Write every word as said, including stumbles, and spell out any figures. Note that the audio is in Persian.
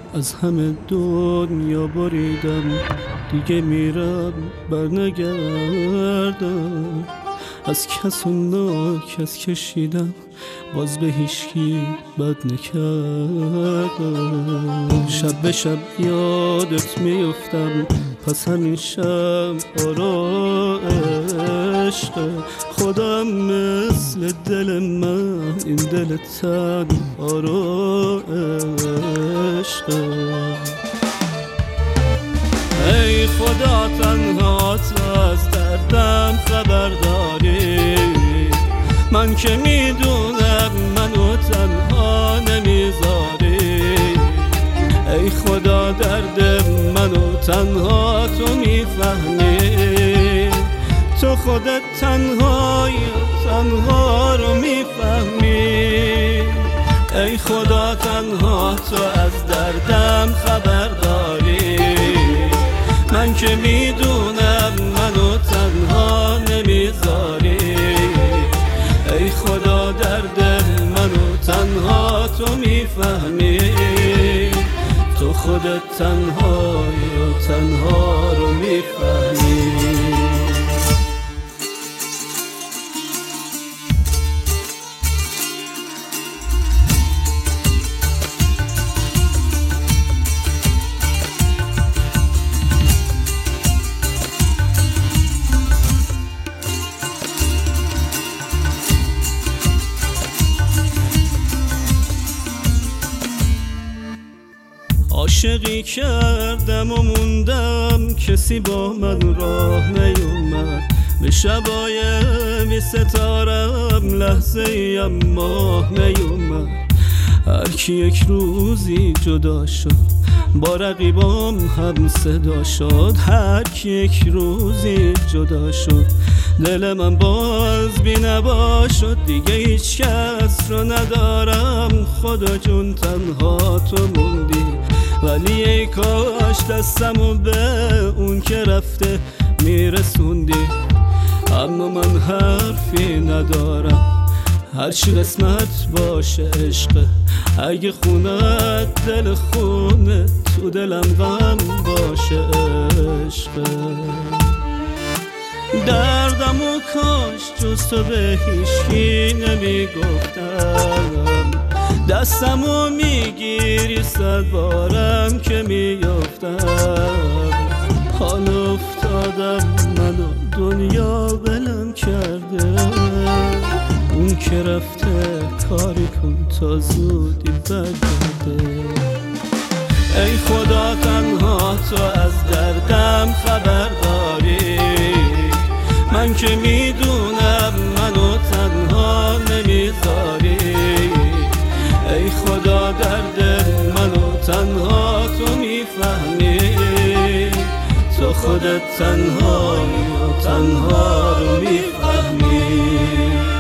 از همه دنیا بریدم، دیگه میرم برنگردم. از کس و ناکس کشیدم، باز به هیچکی بد نکردم. شب به شب یادت میفتم، پس همین شب آرا عشق خودم مثل دل من، این دل تن آرا عشق. ای خدا تنها تو از دردم خبر داری، من که میدونم منو تنها نمیذاری. ای خدا درد منو تنها تو میفهمی، تو خودت تنهایی تنها رو میفهمی. ای خدا تنها تو از دردم خبر داری، من که میدونم منو تنها نمیذاری. ای خدا درد منو تنها تو میفهمی، تو خودت تنهایی و تنها رو میفهمی. عاشقی کردم و موندم، کسی با من راه نیومد. به شبای بی ستارم لحظه ایم ماه نیومد. هر کی یک روزی جدا شد، با رقیبام هم صدا شد. هر کی یک روزی جدا شد، دل من باز بی نوا شد. دیگه هیچ کس رو ندارم، خدا جون تنها تو موندی. ولی ای کاش دستمو به اون که رفته میرسوندی. اما من حرفی ندارم، هرچی قسمت باشه عشقه. اگه خونت دل خونه، تو دلم غم باشه عشقه. دردمو کاش جز تو به هیچکی نمیگفتم. دستمو میگیری صد بارم که میافتم. حال افتادم منو دنیا بلم کرده. اون که رفته کاری کن تا زودی برگرده. ای خدا تنها تو از دردم خبر داری، من که میدونم منو تنها نمیذاری. ای خدا درد منو تنها تو میفهمی، تو خودت تنهایی و تنها رو میفهمی.